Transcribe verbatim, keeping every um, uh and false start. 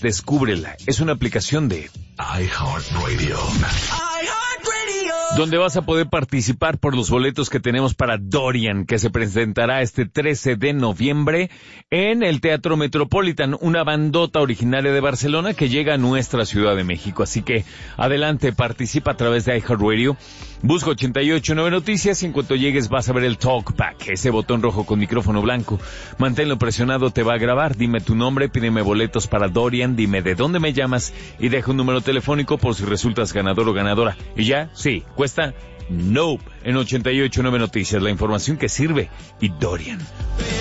Descúbrela. Es una aplicación de iHeartRadio. donde vas a poder participar por los boletos que tenemos para Dorian, que se presentará este trece de noviembre en el Teatro Metropolitan, una bandota originaria de Barcelona que llega a nuestra Ciudad de México. Así que adelante, participa a través de iHeartRadio. Busca ochenta y ocho nueve Noticias y en cuanto llegues vas a ver el Talkback, ese botón rojo con micrófono blanco. Manténlo presionado, te va a grabar. Dime tu nombre, pídeme boletos para Dorian, dime de dónde me llamas y deja un número telefónico por si resultas ganador o ganadora. Y ya, sí, cuesta Nope en ochenta y ocho nueve Noticias, la información que sirve y Dorian.